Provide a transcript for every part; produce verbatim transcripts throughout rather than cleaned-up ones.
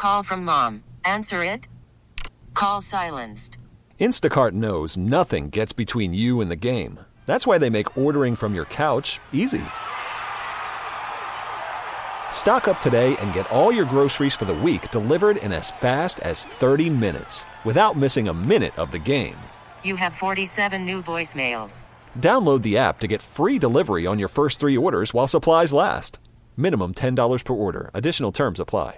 Call from mom. Answer it. Call silenced. Instacart knows nothing gets between you and the game. That's why they make ordering from your couch easy. Stock up today and get all your groceries for the week delivered in as fast as thirty minutes without missing a minute of the game. You have forty-seven new voicemails. Download the app to get free delivery on your first three orders while supplies last. Minimum ten dollars per order. Additional terms apply.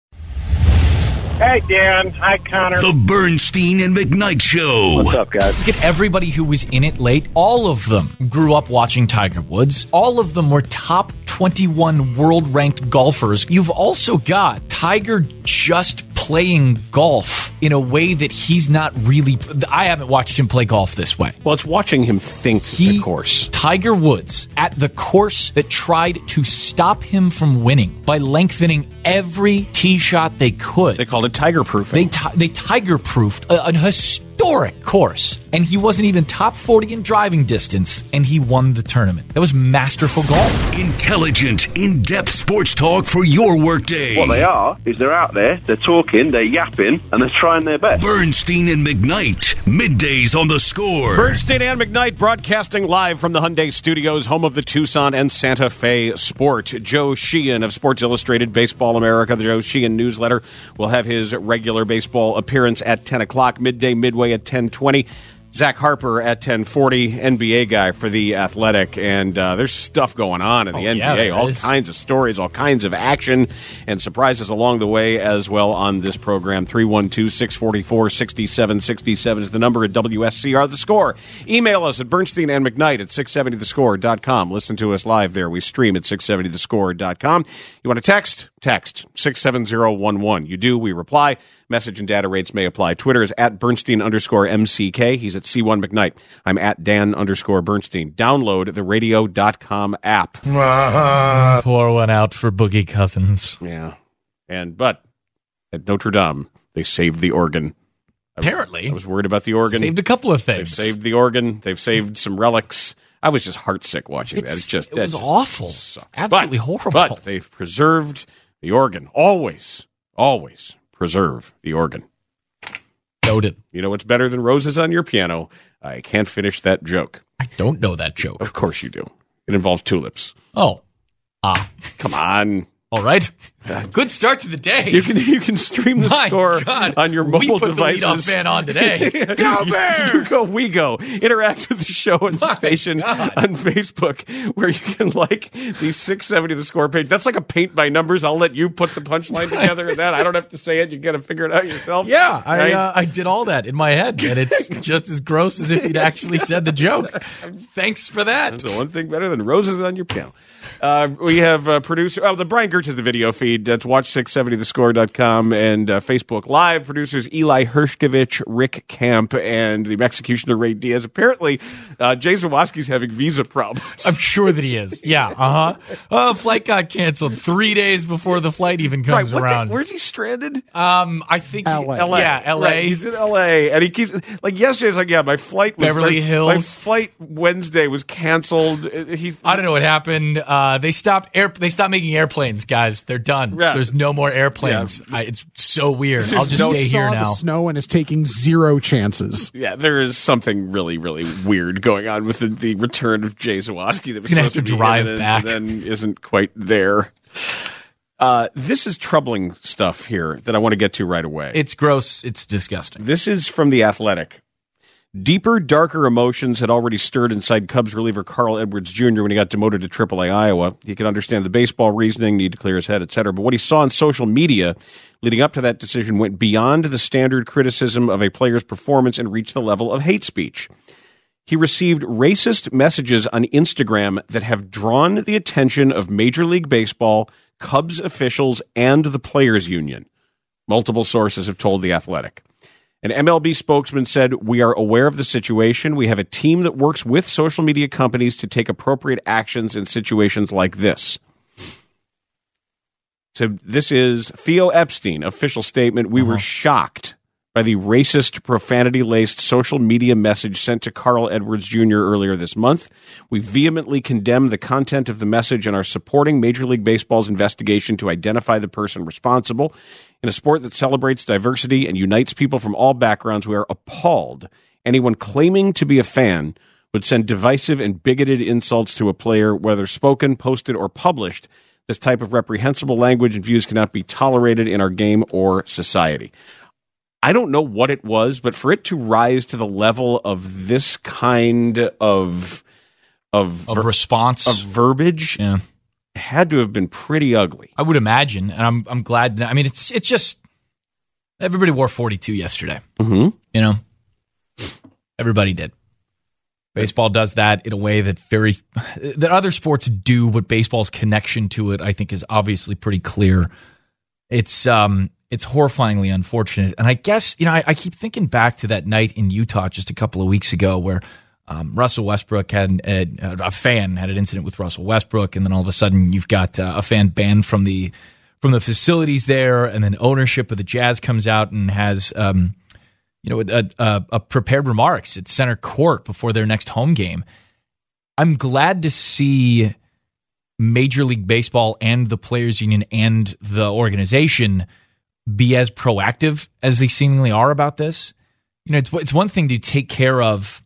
Hey, Dan. Hi, Connor. The Bernstein and McKnight Show. What's up, guys? Look at everybody who was in it late. All of them grew up watching Tiger Woods. All of them were top twenty-one world-ranked golfers. You've also got Tiger just playing golf in a way that he's not really... I haven't watched him play golf this way. Well, it's watching him think he, the course. Tiger Woods, at the course that tried to stop him from winning by lengthening every tee shot they could. They called it tiger-proofing. They, ti- they tiger-proofed a, a historic course, and he wasn't even top forty in driving distance, and he won the tournament. That was masterful golf. Intelligent, in-depth sports talk for your workday. What they are is they're out there, they're talking, they're yapping, and they're trying their best. Bernstein and McKnight, middays on the Score. Bernstein and McKnight broadcasting live from the Hyundai Studios, home of the Tucson and Santa Fe Sport. Joe Sheehan of Sports Illustrated Baseball America, the Joe Sheehan newsletter, will have his regular baseball appearance at ten o'clock, midday, midway at ten twenty. Zach Harper at ten forty, N B A guy for The Athletic, and uh, there's stuff going on in the oh, N B A, yeah, all is. kinds of stories, all kinds of action, and surprises along the way as well on this program. three one two, six four four, six seven six seven is the number at W S C R The Score. Email us at Bernstein and McKnight at six seventy the score dot com. Listen to us live there. We stream at six seventy the score dot com. You want to text? Text six seven zero one one. You do, we reply. Message and data rates may apply. Twitter is at Bernstein underscore M C K. He's at C one McKnight. I'm at Dan underscore Bernstein. Download the radio dot com app. Pour one out for Boogie Cousins. Yeah. And, but, at Notre Dame, they saved the organ. Apparently. I was worried about the organ. Saved a couple of They've things. saved the organ. They've saved some relics. I was just heartsick watching It's, that. It's just, it was just awful. sucks. Absolutely but, horrible. But they've preserved the organ. Always, always preserve the organ. Noted. You know what's better than roses on your piano? I can't finish that joke. I don't know that joke. Of course you do. It involves tulips. Oh. Ah. Come on. All right. Good start to the day. You can you can stream the My score God. on your mobile we put devices. The leadoff fan on today. Go Bears! You go, we go. Interact with the show and the My station God. on Facebook, where you can like the six seventy the score page. That's like a paint by numbers. I'll let you put the punchline together and that. I don't have to say it. You got to figure it out yourself. Yeah, I Right? uh, I did all that in my head, and it's just as gross as if he'd actually said the joke. Thanks for that. That's the one thing better than roses on your piano. Uh, we have uh, producer, oh, the Brian Gertz is the video feed. That's watch six seventy the score dot com and uh, Facebook Live. Producers Eli Hershkovich, Rick Camp, and the executioner Ray Diaz. Apparently, uh, Jay Zawoski's having visa problems. I'm sure that he is. Yeah, uh-huh. Oh, flight got canceled three days before the flight even comes Right, what the- around. where's he stranded? um, I think L A. He, yeah, L A. Right, he's in L A, and he keeps like yesterday. He's like, yeah, my flight was Beverly like, Hills. My flight Wednesday was canceled. He's I don't know what happened. Uh, they stopped air. They stopped making airplanes, guys. They're done. Yeah. There's no more airplanes. Yeah. I, it's so weird. I'll just no stay here saw now. the snow and is taking zero chances. Yeah, there is something really, really weird going on with the, the return of Jay Zawoski that was He's gonna supposed have to be drive imminent back. and then isn't quite there. Uh, this is troubling stuff here that I want to get to right away. It's gross. It's disgusting. This is from The Athletic. Deeper, darker emotions had already stirred inside Cubs reliever Carl Edwards Junior when he got demoted to triple A Iowa. He could understand the baseball reasoning, need to clear his head, et cetera. But what he saw on social media leading up to that decision went beyond the standard criticism of a player's performance and reached the level of hate speech. He received racist messages on Instagram that have drawn the attention of Major League Baseball, Cubs officials, and the Players Union. Multiple sources have told The Athletic. An M L B spokesman said, "We are aware of the situation. We have a team that works with social media companies to take appropriate actions in situations like this." So this is Theo Epstein, official statement. We Uh-huh. were shocked by the racist, profanity-laced social media message sent to Carl Edwards Junior earlier this month. We vehemently condemn the content of the message and are supporting Major League Baseball's investigation to identify the person responsible. In a sport that celebrates diversity and unites people from all backgrounds, we are appalled. Anyone claiming to be a fan would send divisive and bigoted insults to a player, whether spoken, posted, or published. This type of reprehensible language and views cannot be tolerated in our game or society. I don't know what it was, but for it to rise to the level of this kind of of, Of ver- response. of verbiage, Yeah. had to have been pretty ugly. I would imagine, and I'm I'm glad. I mean, it's it's just everybody wore forty-two yesterday. Mm-hmm. You know, everybody did. Baseball does that in a way that very that other sports do, but baseball's connection to it, I think, is obviously pretty clear. It's um it's horrifyingly unfortunate, and I guess you know I, I keep thinking back to that night in Utah just a couple of weeks ago where um, Russell Westbrook had a, a fan had an incident with Russell Westbrook, and then all of a sudden you've got uh, a fan banned from the from the facilities there, and then ownership of the Jazz comes out and has um, you know a, a, a prepared remarks at center court before their next home game. I'm glad to see Major League Baseball and the Players Union and the organization be as proactive as they seemingly are about this. You know, it's it's one thing to take care of,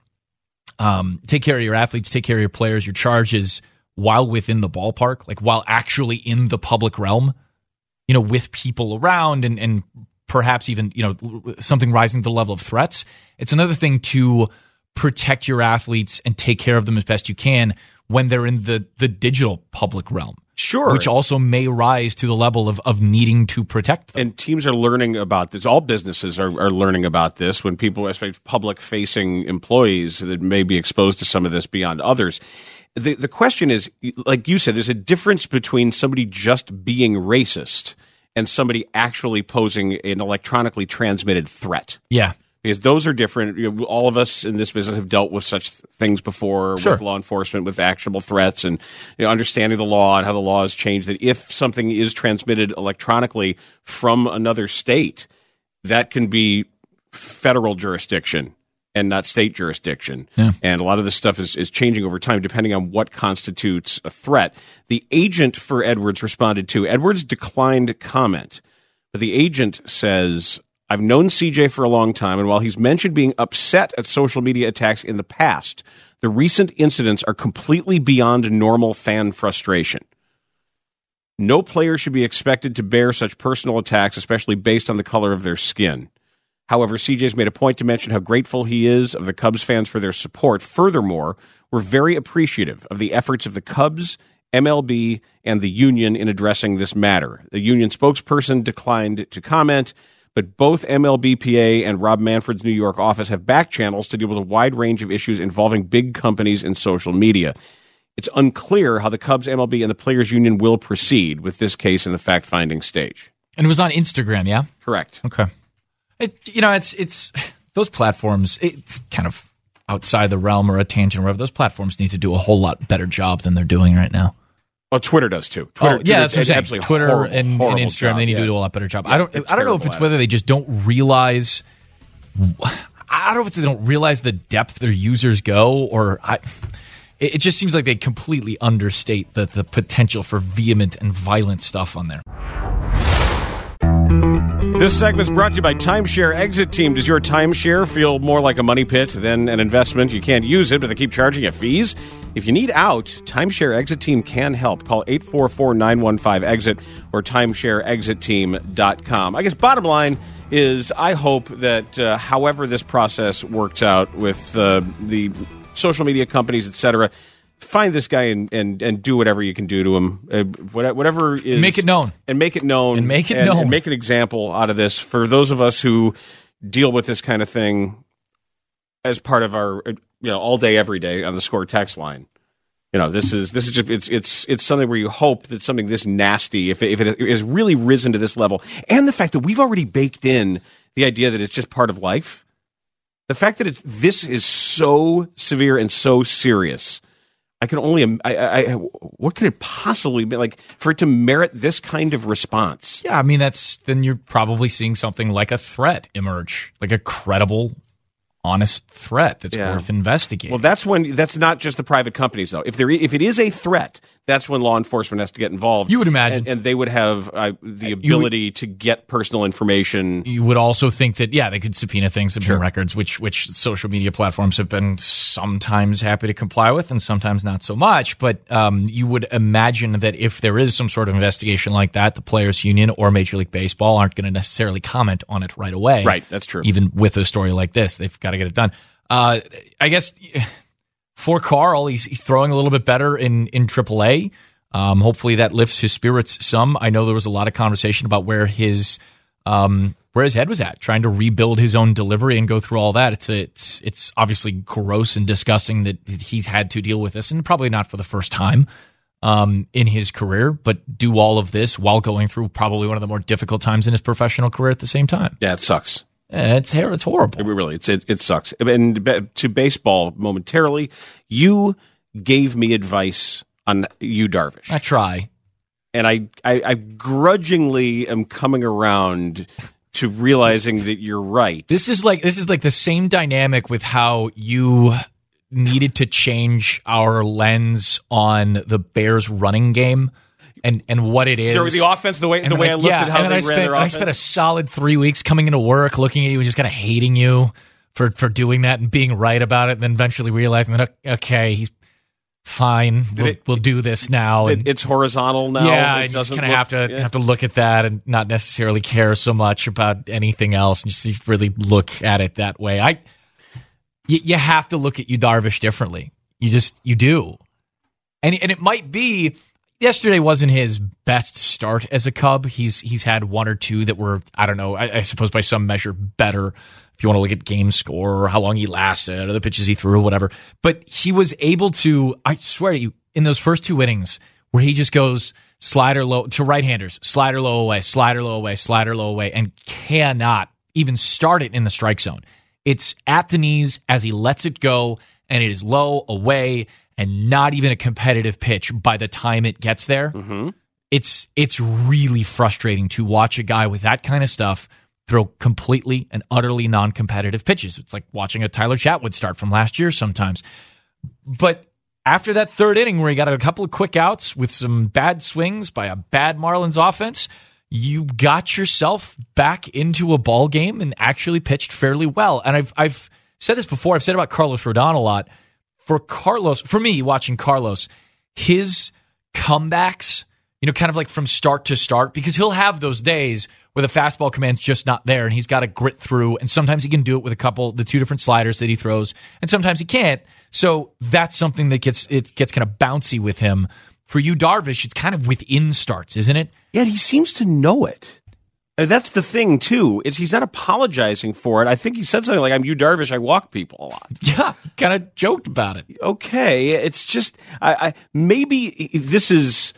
um, take care of your athletes, take care of your players, your charges while within the ballpark, like while actually in the public realm. You know, with people around and and perhaps even you know something rising to the level of threats. It's another thing to protect your athletes and take care of them as best you can when they're in the the digital public realm. Sure. Which also may rise to the level of, of needing to protect them. And teams are learning about this. All businesses are, are learning about this when people, especially public-facing employees that may be exposed to some of this beyond others. The, the question is, like you said, there's a difference between somebody just being racist and somebody actually posing an electronically transmitted threat. Yeah. Because those are different. You know, all of us in this business have dealt with such things before, Sure. with law enforcement, with actionable threats, and you know, understanding the law and how the law has changed. That if something is transmitted electronically from another state, that can be federal jurisdiction and not state jurisdiction. Yeah. And a lot of this stuff is, is changing over time depending on what constitutes a threat. The agent for Edwards responded to, Edwards declined comment, but the agent says, I've known C J for a long time, and while he's mentioned being upset at social media attacks in the past, the recent incidents are completely beyond normal fan frustration. No player should be expected to bear such personal attacks, especially based on the color of their skin. However, C J's made a point to mention how grateful he is of the Cubs fans for their support. Furthermore, we're very appreciative of the efforts of the Cubs, M L B, and the union in addressing this matter. The union spokesperson declined to comment, but both M L B P A and Rob Manfred's New York office have back channels to deal with a wide range of issues involving big companies and social media. It's unclear how the Cubs, M L B, and the Players Union will proceed with this case in the fact-finding stage. And it was on Instagram, yeah? Correct. Okay. It, you know, it's it's those platforms, it's kind of outside the realm or a tangent or whatever. Those platforms need to do a whole lot better job than they're doing right now. Oh, Twitter does too. Twitter, oh, yeah, that's what I'm saying. Absolutely Twitter horrible, and, and horrible Instagram, job, they need yeah. to do a lot better job. Yeah, I don't. they're I don't know if terrible it's at whether it. they just don't realize. I don't know if it's they don't realize the depth their users go, or I. It, it just seems like they completely understate the the potential for vehement and violent stuff on there. This segment's brought to you by Timeshare Exit Team. Does your timeshare feel more like a money pit than an investment? You can't use it, but they keep charging you fees. If you need out, Timeshare Exit Team can help. Call eight four four, nine one five, EXIT or timeshare exit team dot com. I guess bottom line is I hope that uh, however this process works out with uh, the social media companies, et cetera, find this guy and, and, and do whatever you can do to him. Uh, whatever is, Make it known. And make it known. And make it and, known. And make an example out of this for those of us who deal with this kind of thing as part of our, you know, all day, every day on the Score text line. You know, this is this is just it's it's it's something where you hope that something this nasty, if it, if it has really risen to this level, and the fact that we've already baked in the idea that it's just part of life, the fact that it's this is so severe and so serious, I can only, I, I, I, what could it possibly be like for it to merit this kind of response? Yeah, I mean, that's, then you're probably seeing something like a threat emerge, like a credible, honest threat that's Yeah. worth investigating. Well, that's when, that's not just the private companies, though. If there, if it is a threat, that's when law enforcement has to get involved. You would imagine. And, and they would have uh, the ability would, to get personal information. You would also think that, yeah, they could subpoena things and sure. records, which which social media platforms have been sometimes happy to comply with and sometimes not so much. But um, you would imagine that if there is some sort of investigation like that, the Players Union or Major League Baseball aren't going to necessarily comment on it right away. Right, that's true. Even with a story like this, they've got to get it done. Uh, I guess... For Carl, he's, he's throwing a little bit better in, in triple A. Um, hopefully that lifts his spirits some. I know there was a lot of conversation about where his um, where his head was at, trying to rebuild his own delivery and go through all that. It's a, it's it's obviously gross and disgusting that he's had to deal with this, and probably not for the first time um, in his career, but do all of this while going through probably one of the more difficult times in his professional career at the same time. Yeah, it sucks. It's it's horrible. It really, it's, it, it sucks. And to baseball momentarily, you gave me advice on Yu Darvish. I try. And I, I, I grudgingly am coming around to realizing that you're right. This is like this is like the same dynamic with how you needed to change our lens on the Bears running game. And and what it is. The offense, the way the and way I, I looked yeah, at how and they I ran spent, their offense. I spent a solid three weeks coming into work, looking at you and just kind of hating you for, for doing that and being right about it, and then eventually realizing that, okay, he's fine, we'll, it, we'll do this now. It, and, it's horizontal now. Yeah, it I just kind of look, have to yeah. have to look at that and not necessarily care so much about anything else, and just really look at it that way. I, you, you have to look at Yu Darvish differently. You just, you do. And, and it might be... Yesterday wasn't his best start as a Cub. He's he's had one or two that were, I don't know, I, I suppose by some measure better if you want to look at game score or how long he lasted or the pitches he threw or whatever. But he was able to, I swear to you, in those first two innings where he just goes slider low to right-handers, slider low away, slider low away, slider low away, and cannot even start it in the strike zone. It's at the knees as he lets it go, and it is low away, and not even a competitive pitch by the time it gets there. Mm-hmm. It's it's really frustrating to watch a guy with that kind of stuff throw completely and utterly non-competitive pitches. It's like watching a Tyler Chatwood start from last year sometimes. But after that third inning where he got a couple of quick outs with some bad swings by a bad Marlins offense, you got yourself back into a ball game and actually pitched fairly well. And I've I've said this before. I've said about Carlos Rodon a lot. For Carlos, for me, watching Carlos, his comebacks, you know, kind of like from start to start, because he'll have those days where the fastball command's just not there and he's got to grit through, and sometimes he can do it with a couple, the two different sliders that he throws, and sometimes he can't. So that's something that gets it gets kind of bouncy with him. For Yu Darvish, it's kind of within starts, isn't it? Yeah, he seems to know it. And that's the thing, too. Is he's not apologizing for it. I think he said something like, I'm Yu Darvish, I walk people a lot. Yeah, kind of joked about it. Okay, it's just, I, I maybe this is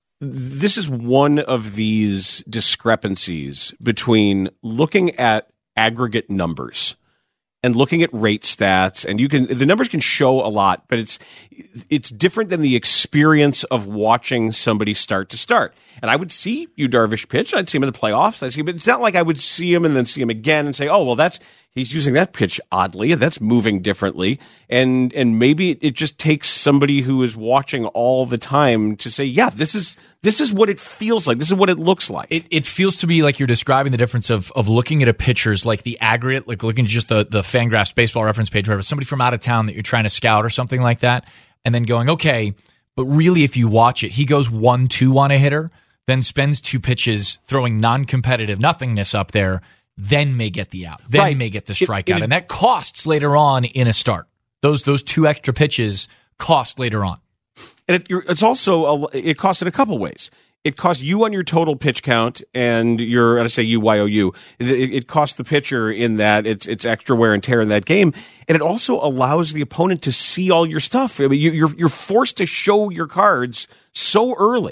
this is one of these discrepancies between looking at aggregate numbers and looking at rate stats, and you can the numbers can show a lot, but it's it's different than the experience of watching somebody start to start. And I would see Yu Darvish pitch. I'd see him in the playoffs. I see, but it's not like I would see him and then see him again and say, "Oh, well, that's he's using that pitch oddly. That's moving differently." And and maybe it just takes somebody who is watching all the time to say, "Yeah, this is this is what it feels like. This is what it looks like." It it feels to me like you're describing the difference of of looking at a pitcher's like the aggregate, like looking at just the the Fangraphs baseball reference page, where somebody from out of town that you're trying to scout or something like that, and then going, okay, but really, if you watch it, he goes one two on a hitter, then spends two pitches throwing non-competitive nothingness up there, then may get the out, then right. may get the strikeout, it, it, and that costs later on in a start. Those those two extra pitches cost later on, and it, it's also a, it costs in a couple ways. It costs you on your total pitch count, and your I say you Y O U. It, it costs the pitcher in that it's it's extra wear and tear in that game, and it also allows the opponent to see all your stuff. I mean, you, you're you're forced to show your cards so early.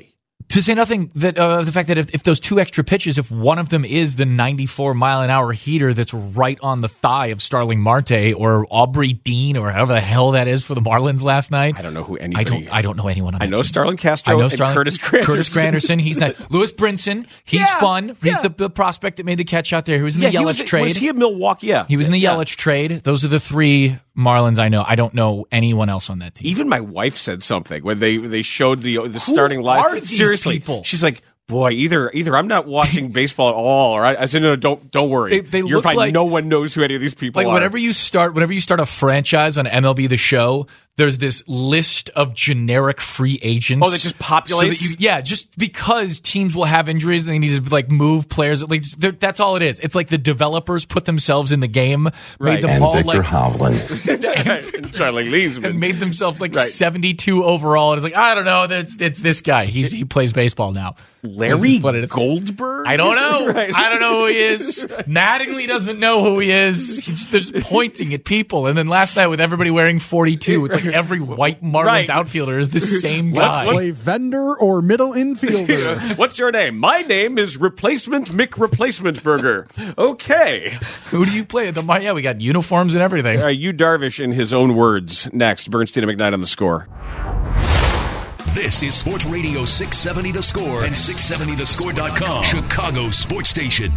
To say nothing that uh, the fact that if, if those two extra pitches, if one of them is the ninety-four mile an hour heater that's right on the thigh of Starling Marte or Aubrey Dean or however the hell that is for the Marlins last night. I don't know who anybody. I don't. I don't know anyone on that I know team. Starling Castro. I know and Starling, Curtis Granderson. Curtis Granderson. He's not. Lewis Brinson. He's Yeah, fun. He's yeah. the, the prospect that made the catch out there. He was in Yeah, the he Yelich was, trade. Was he a Milwaukee? Yeah, He was in the yeah. Yelich trade. Those are the three Marlins I know. I don't know anyone else on that team. Even my wife said something when they they showed the the starting line. are these Seriously, people? she's like, "Boy, either either I'm not watching baseball at all, or I, I said, no, no, don't don't worry. They- they You're look fine. like- no one knows who any of these people Like are." whenever you start, whenever you start a franchise on M L B The Show, there's this list of generic free agents. Oh, that just populates? So that you, yeah, just because teams will have injuries and they need to like move players. Like they're- that's all it is. It's like the developers put themselves in the game, made Right. them And all Victor like Hovland. and Charlie Leesman. and made themselves like Right. seventy-two overall. And it's like I don't know, it's it's this guy. He he plays baseball now. This Larry is what it is. Goldberg. I don't know. Right. I don't know who he is. Mattingly doesn't know who he is. He's just pointing at people. And then last night with everybody wearing forty-two, it's like every white Marlins Right. outfielder is the same What's- guy. what's- Play vendor or middle infielder. What's your name? My name is Replacement Mick Replacement Burger. Okay. Who do you play? The yeah, we got uniforms and everything. Uh, you Darvish in his own words. Next, Bernstein and McKnight on the Score. This is Sports Radio six seventy The Score and six seventy the score dot com, Chicago sports station.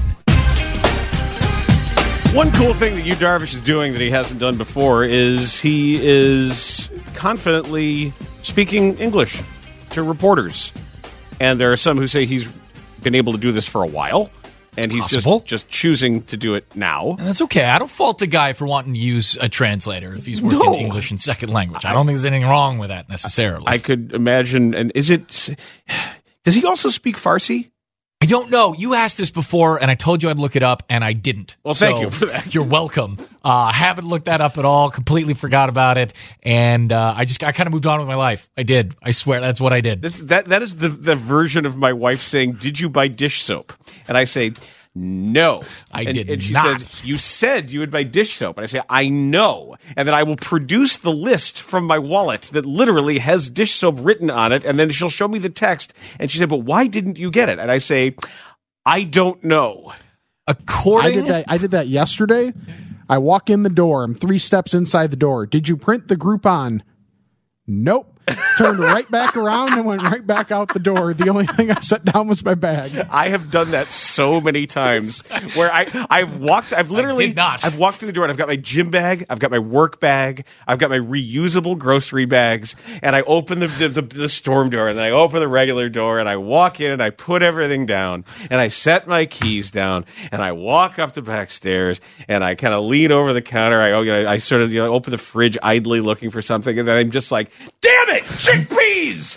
One cool thing that you Darvish is doing that he hasn't done before is he is confidently speaking English to reporters. And there are some who say he's been able to do this for a while, and he's possible. just, just choosing to do it now. And that's okay. I don't fault a guy for wanting to use a translator if he's working No. English and second language. I don't think there's anything wrong with that necessarily. I could imagine, and is it... Does he also speak Farsi? I don't know. You asked this before, and I told you I'd look it up, and I didn't. Well, thank So, you for that. You're welcome. Uh, haven't looked that up at all. Completely forgot about it, and uh, I just I kind of moved on with my life. I did. I swear that's what I did. That's, that that is the, the version of my wife saying, "Did you buy dish soap?" And I say, "No, I and, did and she not. says, "You said you would buy dish soap." And I say, "I know," and then I will produce the list from my wallet that literally has dish soap written on it, and then she'll show me the text, and she said, "But why didn't you get it?" And I say, "I don't know." According, I did that. I did that yesterday. I walk in the door. I'm three steps inside the door. Did you print the Groupon? Nope. Turned right back around and went right back out the door. The only thing I set down was my bag. I have done that so many times where I, I've walked, I've literally, did not. I've walked through the door and I've got my gym bag, I've got my work bag, I've got my reusable grocery bags, and I open the, the, the, the storm door and then I open the regular door and I walk in and I put everything down and I set my keys down and I walk up the back stairs and I kind of lean over the counter. I, you know, I sort of, you know, open the fridge idly looking for something and then I'm just like, damn it, chickpeas!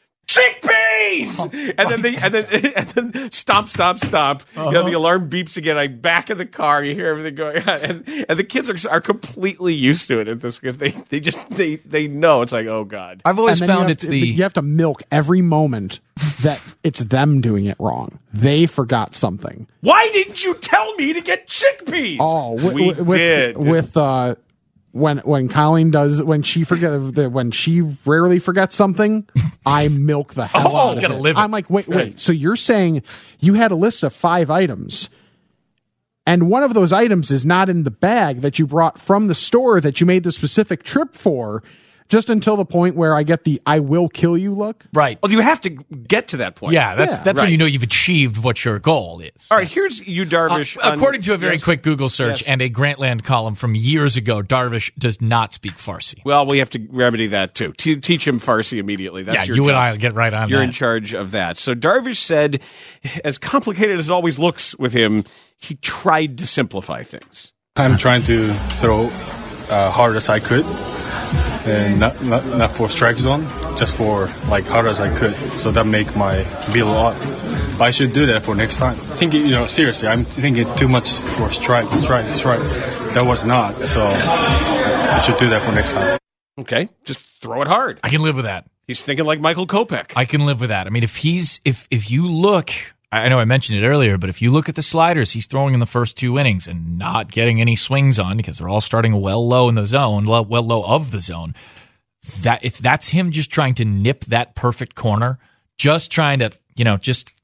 Chickpeas! And then they, and then, and then stomp, stomp, stomp. You know, the alarm beeps again. I back in the car. You hear everything going on, and, and the kids are are completely used to it at this because they they just they they know it's like, oh god. I've always And then you found have it's to- the you have to milk every moment that it's them doing it wrong. They forgot something. Why didn't you tell me to get chickpeas? Oh, wi- we wi- with, did. with uh, when when Colleen does when she forget when she rarely forgets something, I milk the hell Oh, out of gotta it. live it. I'm like, wait, wait. So you're saying you had a list of five items, and one of those items is not in the bag that you brought from the store that you made the specific trip for, just until the point where I get the "I will kill you" look. right. Well, you have to get to that point. Yeah, that's Yeah. that's when Right. you know you've achieved what your goal is. All right. Here's you, Darvish. Uh, on- according to a very yes. quick Google search Yes. and a Grantland column from years ago, Darvish does not speak Farsi. Well, we have to remedy that too. Te- teach him Farsi immediately. That's yeah, your you job. and I will get right on You're that. in charge of that. So Darvish said, as complicated as it always looks with him, he tried to simplify things. I'm trying to throw uh, hard as I could, and not, not not for strike zone, just for like hard as I could. So that make my bill odd. I should do that for next time. Thinking, you know, seriously, I'm thinking too much for strike, strike, strike. That was not. So I should do that for next time. Okay, just throw it hard. I can live with that. He's thinking like Michael Kopech. I can live with that. I mean, if he's if if you look, I know I mentioned it earlier, but if you look at the sliders he's throwing in the first two innings and not getting any swings on because they're all starting well low in the zone, well, well low of the zone, that if that's him just trying to nip that perfect corner, just trying to you know, just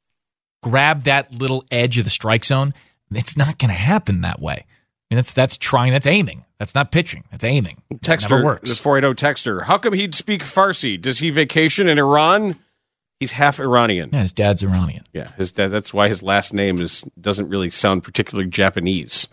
grab that little edge of the strike zone. It's not going to happen that way. I mean, that's that's trying, that's aiming. That's not pitching. That's aiming. Texter, never works. the four eighty texter. How come he'd speak Farsi? Does he vacation in Iran? He's half Iranian. Yeah, his dad's Iranian. Yeah, his dad. That's why his last name is doesn't really sound particularly Japanese.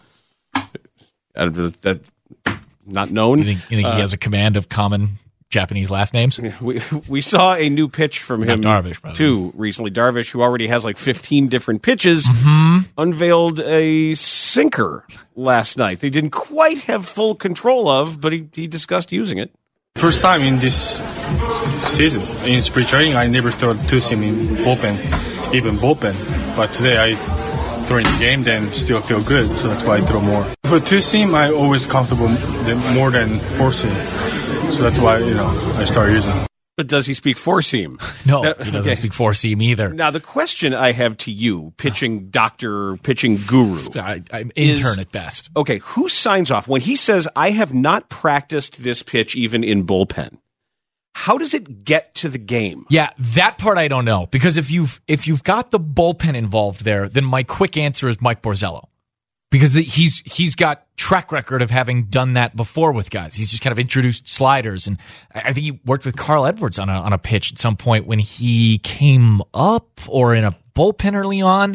Uh, that not known. You think, you think uh, he has a command of common Japanese last names? We we saw a new pitch from him Not Darvish, too recently. Darvish, who already has like fifteen different pitches, mm-hmm. unveiled a sinker last night. They didn't quite have full control of, but he, he discussed using it. First time in this season, in spring training, I never throw two-seam in bullpen, even bullpen. But today I throw in the game, then still feel good, so that's why I throw more. For two-seam, I always comfortable more than four-seam. So that's why, you know, I started using it. But does he speak four-seam? No, Now, he doesn't okay. speak four-seam either. Now, the question I have to you, pitching doctor, pitching guru. I, I'm intern is, at best. Okay, who signs off? When he says, I have not practiced this pitch even in bullpen, how does it get to the game? Yeah, that part I don't know. Because if you've if you've got the bullpen involved there, then my quick answer is Mike Borzello. Because the, he's he's got track record of having done that before with guys. He's just kind of introduced sliders, and I think he worked with Carl Edwards on a on a pitch at some point when he came up or in a bullpen early on.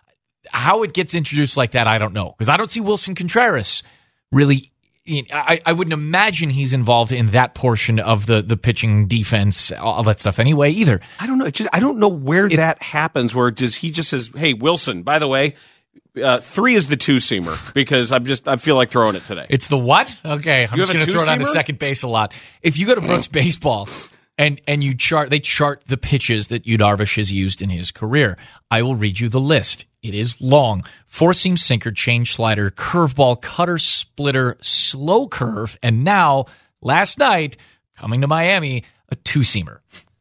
How it gets introduced like that, I don't know, because I don't see Wilson Contreras really. I, I wouldn't imagine he's involved in that portion of the the pitching defense, all that stuff anyway either. I don't know. It just, I don't know where if, that happens. Where does he just says, "Hey Wilson, by the way." Uh, three is the two-seamer because I'm just I feel like throwing it today. It's the what? Okay, I'm you just going to throw it on to second base a lot. If you go to Brooks Baseball and and you chart, they chart the pitches that Yu Darvish has used in his career. I will read you the list. It is long: four-seam sinker, change slider, curveball, cutter, splitter, slow curve, and now last night coming to Miami, a two-seamer.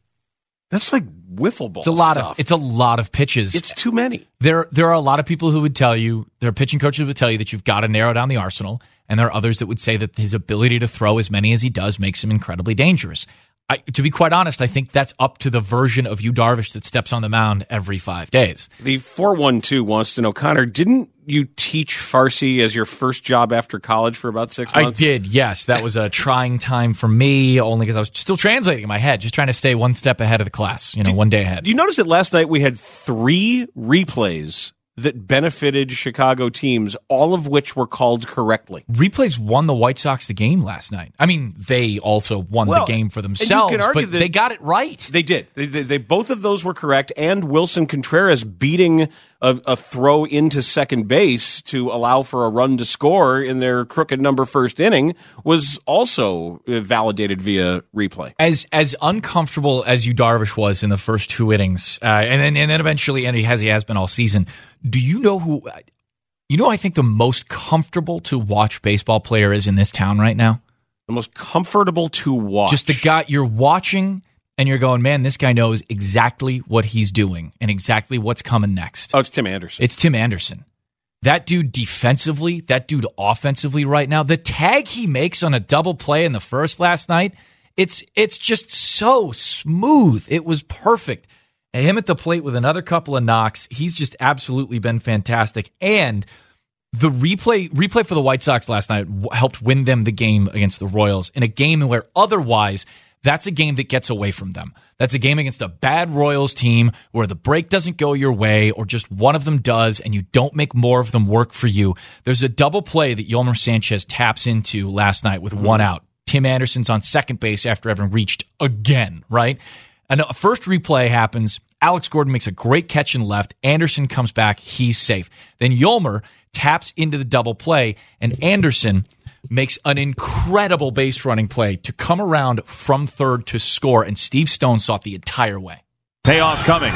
That's like wiffle ball. It's a lot stuff. of it's a lot of pitches. It's too many. There there are a lot of people who would tell you, there are pitching coaches who would tell you that you've got to narrow down the arsenal, and there are others that would say that his ability to throw as many as he does makes him incredibly dangerous. I, to be quite honest, I think that's up to the version of Yu Darvish that steps on the mound every five days. The four one two wants to know, Connor, didn't you teach Farsi as your first job after college for about six months? I did, yes. That was a trying time for me, only because I was still translating in my head, just trying to stay one step ahead of the class, you know, do, one day ahead. Do you notice that last night we had three replays that benefited Chicago teams, all of which were called correctly? Replays won the White Sox the game last night. I mean, they also won well, the game for themselves, but they got it right. They did. They, they, they both of those were correct, and Wilson Contreras beating a, a throw into second base to allow for a run to score in their crooked number first inning was also validated via replay. As as uncomfortable as Yu Darvish was in the first two innings, uh, and then and then eventually, and he has he has been all season. Do you know who? You know, I think the most comfortable to watch baseball player is in this town right now. The most comfortable to watch, just the guy you're watching. And you're going, man, this guy knows exactly what he's doing and exactly what's coming next. Oh, it's Tim Anderson. It's Tim Anderson. That dude defensively, that dude offensively right now, the tag he makes on a double play in the first last night, it's it's just so smooth. It was perfect. And him at the plate with another couple of knocks, he's just absolutely been fantastic. And the replay replay for the White Sox last night helped win them the game against the Royals in a game where otherwise that's a game that gets away from them. That's a game against a bad Royals team where the break doesn't go your way or just one of them does and you don't make more of them work for you. There's a double play that Yolmer Sanchez taps into last night with one out. Tim Anderson's on second base after having reached again, right? And a first replay happens. Alex Gordon makes a great catch in left. Anderson comes back. He's safe. Then Yolmer taps into the double play, and Anderson makes an incredible base running play to come around from third to score, and Steve Stone saw it the entire way. Payoff coming.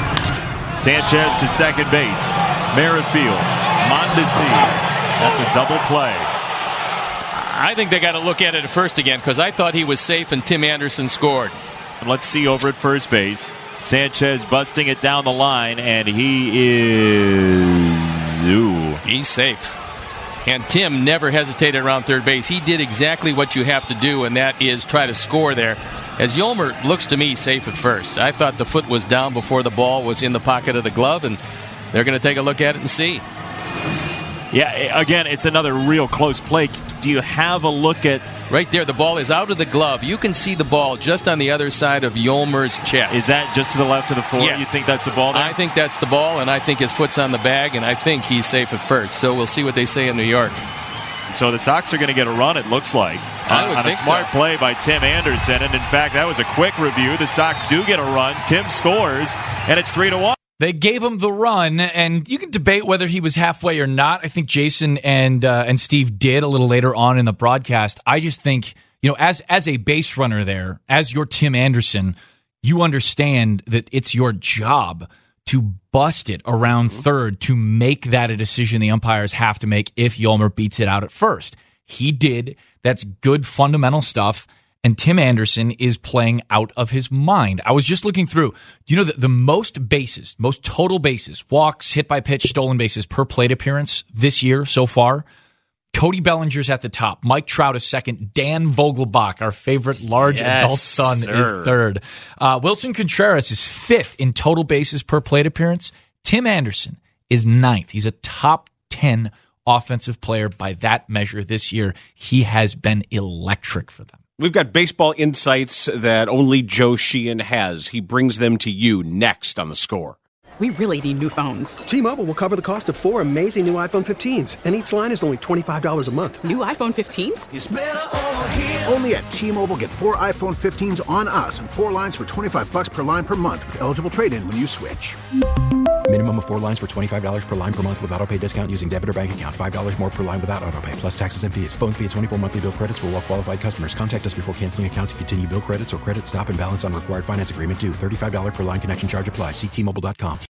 Sanchez to second base. Merrifield. Mondesi. That's a double play. I think they got to look at it at first again because I thought he was safe and Tim Anderson scored. And let's see over at first base. Sanchez busting it down the line, and he is... Ooh. He's safe. And Tim never hesitated around third base. He did exactly what you have to do, and that is try to score there. as Yolmer looks to me safe at first. I thought the foot was down before the ball was in the pocket of the glove, and they're going to take a look at it and see. Yeah, again, it's another real close play. Do you have a look at... Right there, the ball is out of the glove. You can see the ball just on the other side of Yolmer's chest. Is that just to the left of the foot? Yes. You think that's the ball there? I think that's the ball, and I think his foot's on the bag, and I think he's safe at first. So we'll see what they say in New York. So the Sox are going to get a run, it looks like, I would on think a smart so. play by Tim Anderson. And, in fact, that was a quick review. The Sox do get a run. Tim scores, and it's three to one. They gave him the run, and you can debate whether he was halfway or not. I think Jason and uh, and Steve did a little later on in the broadcast. I just think, you know, as as a base runner there, as your Tim Anderson, you understand that it's your job to bust it around third to make that a decision the umpires have to make if Yolmer beats it out at first. He did. That's good fundamental stuff. And Tim Anderson is playing out of his mind. I was just looking through. Do you know that the most bases, most total bases, walks, hit by pitch, stolen bases per plate appearance this year so far? Cody Bellinger's at the top. Mike Trout is second. Dan Vogelbach, our favorite large Yes, adult son, sir. is third. Uh, Wilson Contreras is fifth in total bases per plate appearance. Tim Anderson is ninth. He's a top ten offensive player by that measure this year. He has been electric for them. We've got baseball insights that only Joe Sheehan has. He brings them to you next on The Score. We really need new phones. T-Mobile will cover the cost of four amazing new iPhone fifteens, and each line is only twenty-five dollars a month. New iPhone fifteens? It's better over here. Only at T-Mobile, get four iPhone fifteens on us and four lines for twenty-five bucks per line per month with eligible trade-in when you switch. Minimum of four lines for twenty-five dollars per line per month with autopay discount using debit or bank account. five dollars more per line without autopay, plus taxes and fees. Phone fee at twenty-four monthly bill credits for well-qualified customers. Contact us before canceling account to continue bill credits or credit stop and balance on required finance agreement due. thirty-five dollars per line connection charge applies. See T Mobile dot com.